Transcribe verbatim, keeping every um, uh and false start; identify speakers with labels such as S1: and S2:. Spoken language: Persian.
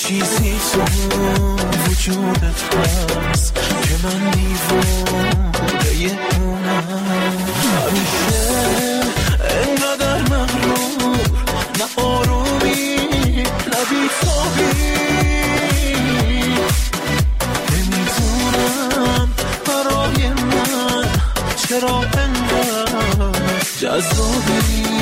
S1: چیزی تو وجودت هست که من دیوانه اونم. همیشه انقدر مغرور، نه آرومی نه بی‌تابی، نمیدونم برای من چرا انقدر جذابی.